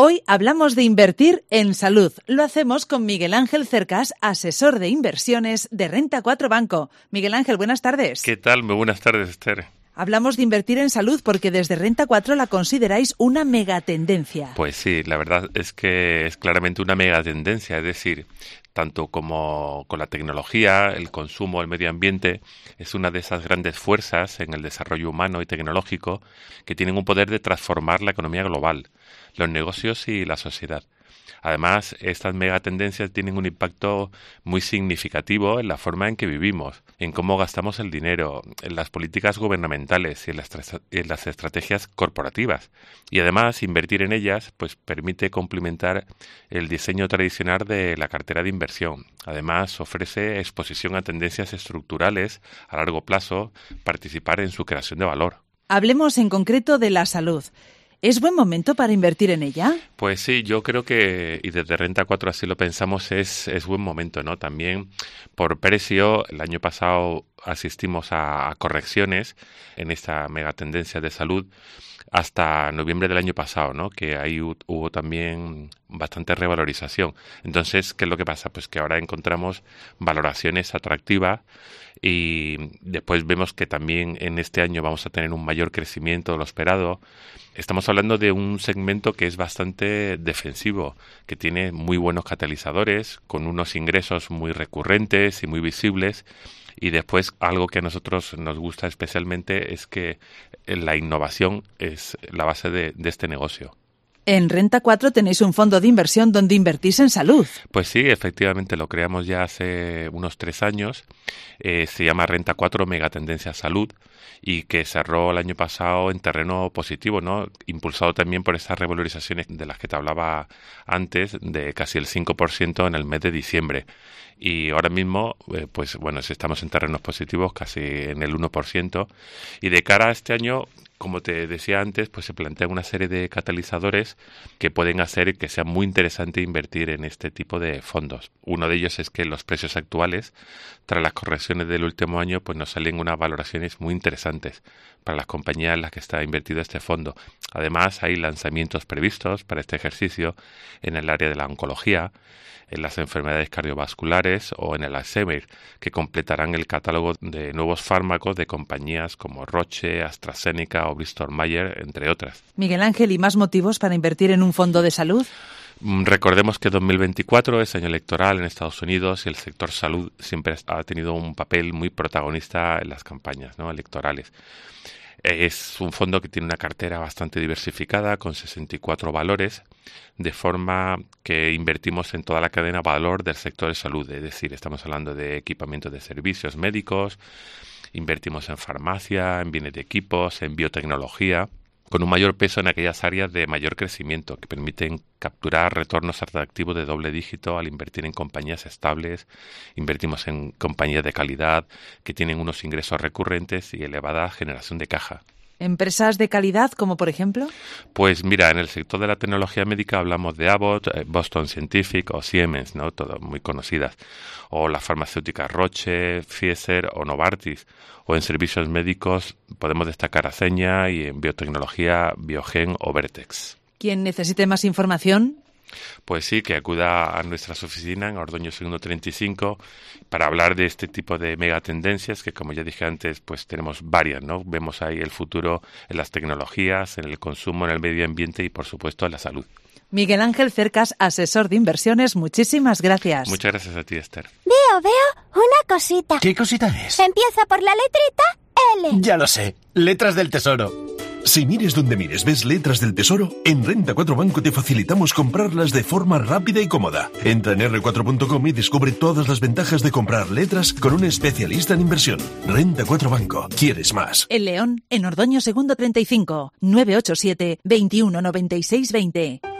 Hoy hablamos de invertir en salud. Lo hacemos con Miguel Ángel Cercas, asesor de inversiones de Renta 4 Banco. Miguel Ángel, buenas tardes. ¿Qué tal? Muy buenas tardes, Esther. Hablamos de invertir en salud porque desde Renta 4 la consideráis una megatendencia. Pues sí, la verdad es que es claramente una megatendencia, es decir, tanto como con la tecnología, el consumo, el medio ambiente, es una de esas grandes fuerzas en el desarrollo humano y tecnológico que tienen un poder de transformar la economía global, los negocios y la sociedad. Además, estas megatendencias tienen un impacto muy significativo en la forma en que vivimos, en cómo gastamos el dinero, en las políticas gubernamentales y en las estrategias corporativas. Y además, invertir en ellas pues permite complementar el diseño tradicional de la cartera de inversión. Además, ofrece exposición a tendencias estructurales a largo plazo, participar en su creación de valor. Hablemos en concreto de la salud. ¿Es buen momento para invertir en ella? Pues sí, yo creo que, y desde Renta 4 así lo pensamos, es buen momento, ¿no? También por precio, el año pasado asistimos a correcciones en esta megatendencia de salud hasta noviembre del año pasado, ¿no? Que ahí hubo también bastante revalorización. Entonces, ¿qué es lo que pasa? Pues que ahora encontramos valoraciones atractivas y después vemos que también en este año vamos a tener un mayor crecimiento de lo esperado. Estamos hablando de un segmento que es bastante defensivo, que tiene muy buenos catalizadores, con unos ingresos muy recurrentes y muy visibles. Y después, algo que a nosotros nos gusta especialmente es que la innovación es la base de este negocio. En Renta 4 tenéis un fondo de inversión donde invertís en salud. Pues sí, efectivamente, lo creamos ya hace unos 3 años. Se llama Renta 4 Megatendencia Salud y que cerró el año pasado en terreno positivo, ¿no? Impulsado también por esas revalorizaciones de las que te hablaba antes, de casi el 5% en el mes de diciembre. Y ahora mismo, pues bueno, estamos en terrenos positivos, casi en el 1%. Y de cara a este año, como te decía antes, pues se plantean una serie de catalizadores que pueden hacer que sea muy interesante invertir en este tipo de fondos. Uno de ellos es que los precios actuales, tras las correcciones del último año, pues nos salen unas valoraciones muy interesantes para las compañías en las que está invertido este fondo. Además, hay lanzamientos previstos para este ejercicio en el área de la oncología, en las enfermedades cardiovasculares o en el Alzheimer, que completarán el catálogo de nuevos fármacos de compañías como Roche, AstraZeneca o Bristol Myers, entre otras. Miguel Ángel, ¿y más motivos para invertir en un fondo de salud? Recordemos que 2024 es año electoral en Estados Unidos y el sector salud siempre ha tenido un papel muy protagonista en las campañas, ¿no?, electorales. Es un fondo que tiene una cartera bastante diversificada con 64 valores, de forma que invertimos en toda la cadena valor del sector de salud, es decir, estamos hablando de equipamientos de servicios médicos, invertimos en farmacia, en bienes de equipos, en biotecnología, con un mayor peso en aquellas áreas de mayor crecimiento que permiten capturar retornos atractivos de doble dígito al invertir en compañías estables. Invertimos en compañías de calidad que tienen unos ingresos recurrentes y elevada generación de caja. ¿Empresas de calidad como por ejemplo? Pues mira, en el sector de la tecnología médica hablamos de Abbott, Boston Scientific o Siemens, ¿no? Todas muy conocidas. O las farmacéuticas Roche, Pfizer o Novartis. O en servicios médicos podemos destacar Aceña y en biotecnología Biogen o Vertex. ¿Quién necesite más información? Pues sí, que acuda a nuestras oficinas en Ordoño Segundo 35 para hablar de este tipo de megatendencias que, como ya dije antes, pues tenemos varias, ¿no? Vemos ahí el futuro en las tecnologías, en el consumo, en el medio ambiente y, por supuesto, en la salud. Miguel Ángel Cercas, asesor de inversiones, muchísimas gracias. Muchas gracias a ti, Esther. Veo una cosita. ¿Qué cosita es? Empieza por la letrita L. Ya lo sé, letras del tesoro. Si mires donde mires ves letras del tesoro, en Renta 4 Banco te facilitamos comprarlas de forma rápida y cómoda. Entra en r4.com y descubre todas las ventajas de comprar letras con un especialista en inversión. Renta 4 Banco. ¿Quieres más? En León, en Ordoño Segundo 35, 987 21 96 20.